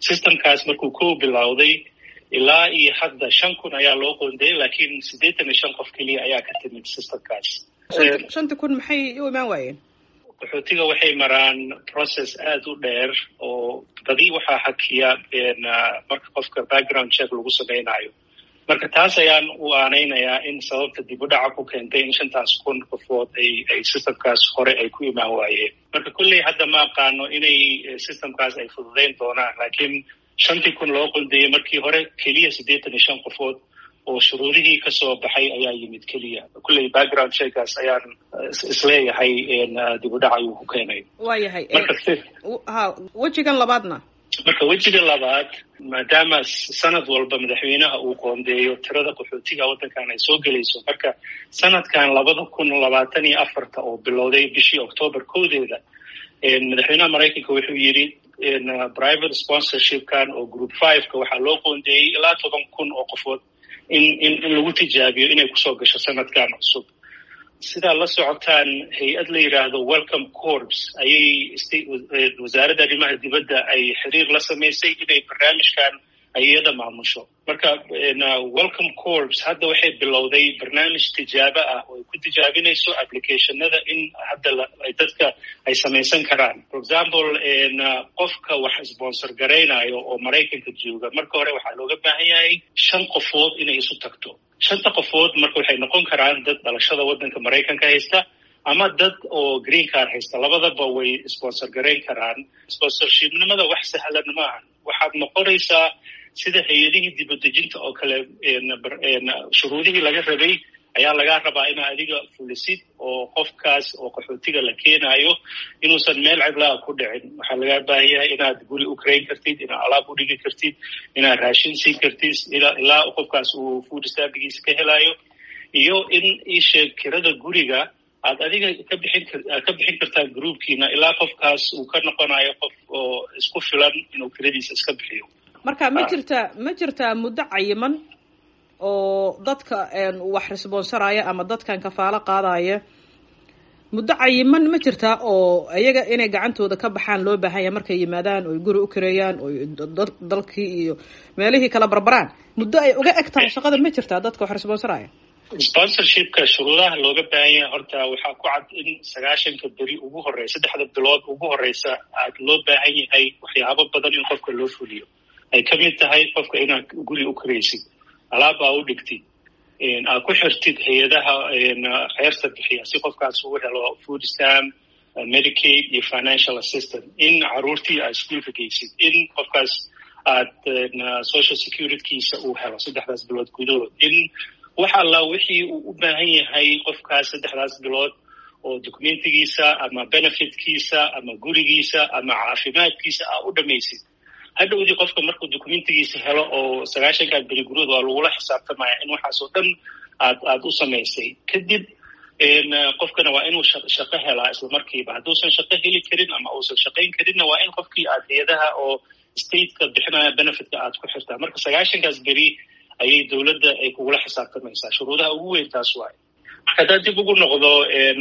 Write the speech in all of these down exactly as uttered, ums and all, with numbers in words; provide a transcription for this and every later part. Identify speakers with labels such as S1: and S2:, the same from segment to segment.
S1: systemkaas markuu ku bilowday ilaa iyo hadda shan kun ayaa loo qoondeeyey laakiin siddeetan iyo shan qof keliya ayaa ka timid systemkaas.
S2: shanta kun maxay u imaan waayeen?
S1: qaxootiga waxay maraan process aad u dheer oo badi waxaa hakiya marka qofka background check lagu samaynayo. marka taas ayaan u aanaynayaa in sababta dib u dhaca ku keentay in shantaas kun qofood ay ay systemkaas hore ay ku imaan waayeen. marka kulley hadda ma aqaano inay systemkaas ay fududayn doonaan laakiin shantii kun loo qondeeyey markii hore keliya siddeetan iyo shan qofood oo shuruudihii kasoo baxay ayaa yimid keliya. kulley background checkkaas ayaan isleeyahay dib u dhac ayuu ku keenay.
S2: waayahay ha wejigan labaadna
S1: marka wejiga labaad maadaama sanad walba madaxweynaha uu qoondeeyo tirada qaxootiga waddankan ay soo gelayso marka sanadkan labada kun labaatan iyo afarta oo bilowday bishii octoobar koodeeda madaxweynaha maraykanka wuxuu yidhi private sponsorshipkan oo group fiveka waxaa loo qoondeeyey ilaa toban kun oo qofood in in in lagu tijaabiyo inay kusoo gasho sanadkan cusub. sidaa la socotaan hay-ad la yidhaahdo welcome corps ayay wasaaradda arrimaha dibadda ay xiriir la samaysay inay barnaamijkan ay iyada maamusho. marka welcome corps hadda waxay bilowday barnaamij tijaabo ah oo ay ku tijaabinayso applicationada in hadda ay dadka ay samaysan karaan. for example qofka wax sponsor garaynayo oo maraykanka jooga marka hore waxaa looga baahan yahay shan qofood inay isu tagto. shanta qofood marka waxay noqon karaan dad dhalashada waddanka maraykanka haysta ama dad oo green card haysta labadaba way sponsor garayn karaan. sponsorshipnimada wax sahlan maahan. waxaad noqonaysaa sida hay-adihii dibadejinta oo kale shuruudihii laga rabay ayaa lagaa rabaa inaa adiga fulisid oo qofkaas oo qaxootiga la keenayo inuusan meel cidlaa ku dhicin. waxaa lagaa baahan yahay inaad guri u karayn kartid, inaad alaab u dhigi kartid, inaad raashin siin kartid ilaa qofkaas uu food stampigiisa ka helayo iyo in isheeg kirada guriga aad adiga ka bixin ka bixin kartaa groupkiina ilaa qofkaas uu ka noqonayo qof oo isku filan inuu kiradiisa iska bixiyo.
S2: marka ma jirta ma jirtaa muddo cayiman oo dadka wax responsaraya ama dadkan kafaalo qaadaya muddo cayiman ma jirtaa oo iyaga inay gacantooda ka baxaan loo baahan yahay markay yimaadaan oo guri u kareeyaan oo dalkii iyo meelihii kala barbaraan muddo ay uga eg tahay shaqada ma jirtaa dadka wax responsaraya?
S1: sponsorshipka shuruudaha looga baahan yahay horta waxaa ku cad in sagaashanka beri ugu horeysa saddexda bilood ugu horeysa aad loo baahan yahay waxyaabo badan in qofka loo fuliyo. ay ka mid tahay qofka inaad guri u karaysid, alaab aa u dhigtid, aad ku xirtid hay-adaha kheyrta bixiya si qofkaas uu helo food stamp, medicaid iyo financial assistance, in caruurtii aad iskuolka geysid, in qofkaas aad social securitykiisa uu helo saddexdaas bilood gudahood, in wax alla wixii uu u baahan yahay qofkaas saddexdaas bilood oo documentigiisa ama benefitkiisa ama gurigiisa ama caafimaadkiisa aa u dhamaysid. hadhowdii qofka markuu documentigiisa helo oo sagaashankaad beri gurood waa lagula xisaabtamaya in waxaas oo dhan aad aad u samaysay. kadib qofkana waa inuu shaqo helaa isla markiiba. hadduusan shaqo heli karin ama uusan shaqayn karinna waa in qofkii aad hay-adaha oo stateka bixinaya benefitka aad ku xirtaa. marka sagaashankaas beri ayay dowladda ay kugula xisaabtamaysaa. shuruudaha ugu weyn taas waay. marka haddaad dib ugu noqdo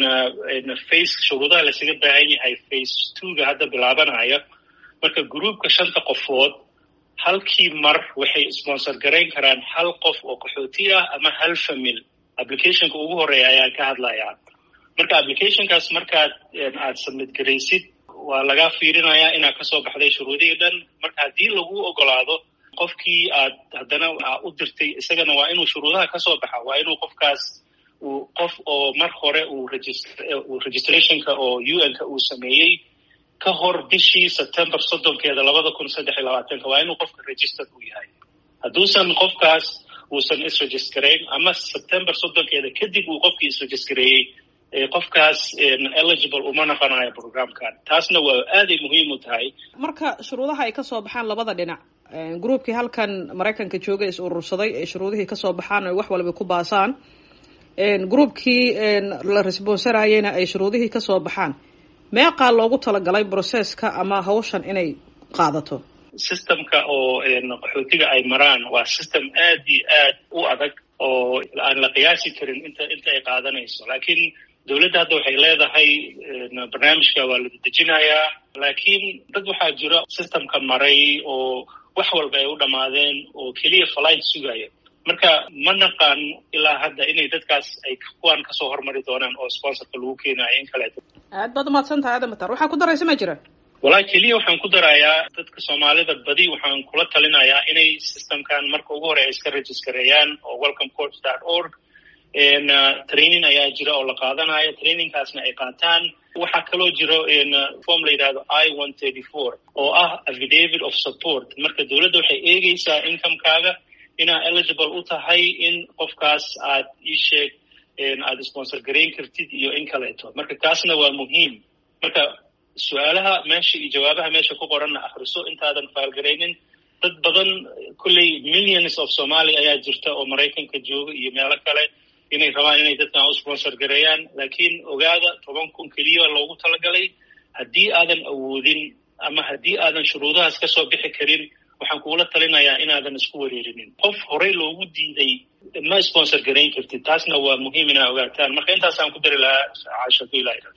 S1: face shuruudaha lasaga baahan yahay face twoga hadda bilaabanaya. marka groupka shanta qofood halkii mar waxay sponsor garayn karaan hal qof oo qaxooti ah ama hal famil. applicationka ugu horeeya ayaan ka hadlayaa. marka applicationkaas markaad aad submit garaysid waa lagaa fiirinayaa inaad kasoo baxday shuruudihii dhan. marka haddii lagu ogolaado qofkii aad haddana u dirtay isagana waa inuu shuruudaha kasoo baxa. waa inuu qofkaas uu qof oo mar hore uu registrationka oo u n-ka uu sameeyey ka hor bishii September soddonkeeda labada kun saddex iyo labaatanka waa inuu qofka registered u yahay. hadduusan qofkaas uusan isregistrayn ama September soddonkeeda kadib uu qofkii isregistareeyey qofkaas eligible uma noqonayo programkan. taasna waa aaday muhiim u tahay.
S2: marka shuruudaha ay kasoo baxaan labada dhinac groupkii halkan maraykanka jooga is urursaday ee shuruudihii kasoo baxaan ay wax walba ku baasaan groupkii la responsarayena ay shuruudihii kasoo baxaan meeqaa loogu talagalay processka ama hawshan inay qaadato?
S1: systemka oo qaxootiga ay maraan waa system aad iyo aad u adag oo aan la qiyaasi karin inta inta ay qaadanayso. laakiin dowladda hadda waxay leedahay barnaamijka waa la dejinayaa laakiin dad waxaa jira systemka maray oo wax walba ay u dhammaadeen oo keliya flight sugaya marka ma naqaan ilaa hadda inay dadkaas ay kuwaan kasoo hormari doonaan oo sponsorka lagu keenayo in kaleeto.
S2: aad baad umahadsan tahay Aadan Matar. waxaa ku daraysa ma jira?
S1: walaa keliya waxaan ku darayaa dadka Soomaalida badi waxaan kula talinayaa inay systemkan marka ugu hore ay iska registereeyaan oo welcome coach dot org and uh, training ayaa jira oo la qaadanayo trainingkaasna ay qaataan. waxaa kaloo jiro in form la yidhaahdo I one thirty-four oo ah affidavit of support. marka dowladda waxay eegaysaa incomekaaga inaa eligible u tahay in qofkaas aad ii sheeg aad sponsor garayn kartid iyo in kaleeto. marka kaasna waa muhiim. marka su-aalaha meesha iyo jawaabaha meesha ku qoranna akhriso intaadan faalgaraynin. dad badan kulley millions of Somali ayaa jirta oo Maraykanka jooga iyo meelo kale inay rabaan inay dadkan u sponsor gareeyaan laakiin ogaada toban kun keliya loogu talagalay. haddii aadan awoodin ama haddii aadan shuruudahaas kasoo bixi karin waxaan kugula talinayaa inaadan isku wareerinin. qof horey loogu diiday ma sponsor garayn kartid. taasna waa muhiim inaa ogaataan. marka intaasaan ku dari lahaa caashado ilaa